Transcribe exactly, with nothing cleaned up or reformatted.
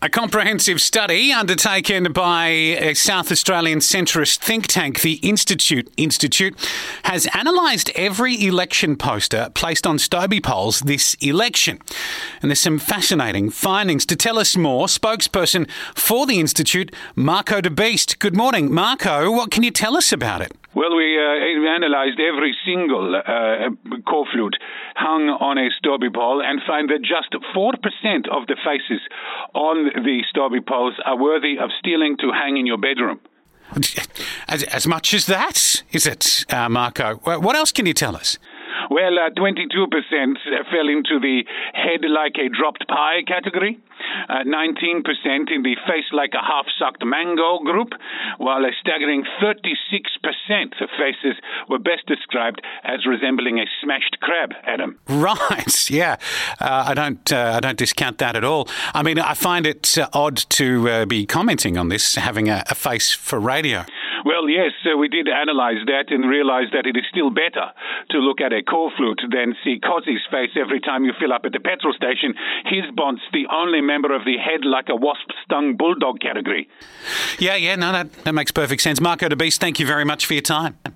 A comprehensive study undertaken by a South Australian centrist think tank, the Institute Institute, has analysed every election poster placed on Stobie polls this election. And there's some fascinating findings. To tell us more, spokesperson for the Institute, Marco de Beest. Good morning, Marco. What can you tell us about it? Well, we uh, analysed every single uh, corflute hung on a Stobie poll and find that just four percent of the faces on the Stobie polls are worthy of stealing to hang in your bedroom. As, as much as that, is it, uh, Marco? What else can you tell us? Well, uh, twenty-two percent fell into the head like a dropped pie category, uh, nineteen percent in the face like a half-sucked mango group, while a staggering thirty-six percent of faces were best described as resembling a smashed crab, Adam. Right, yeah. Uh, I don't uh, I don't discount that at all. I mean, I find it uh, odd to uh, be commenting on this, having a, a face for radio. Well, yes, uh, we did analyse that and realised that it is still better to look at a corflute than see Cozzy's face every time you fill up at the petrol station. His bont's the only member of the head like a wasp-stung bulldog category. Yeah, yeah, no, that, that makes perfect sense. Marco de Beest, thank you very much for your time.